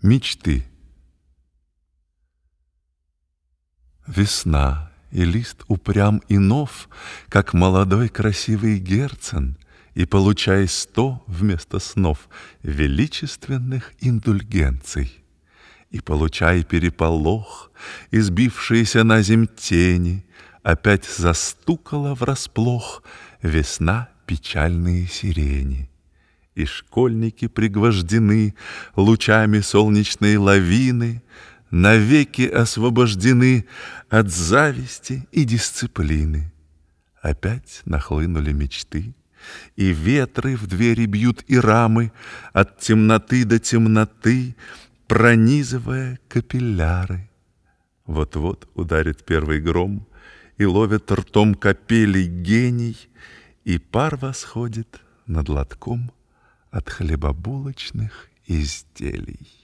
Мечты. Весна, и лист упрям и нов, как молодой красивый Герцен, и получай 100 вместо снов величественных индульгенций. И получай переполох, избившиеся на земь тени, опять застукала врасплох весна печальные сирени. И школьники пригвождены лучами солнечной лавины, навеки освобождены от зависти и дисциплины. Опять нахлынули мечты, и ветры в двери бьют и рамы от темноты до темноты, пронизывая капилляры. Вот-вот ударит первый гром, и ловит ртом капели гений, и пар восходит над лотком от хлебобулочных изделий.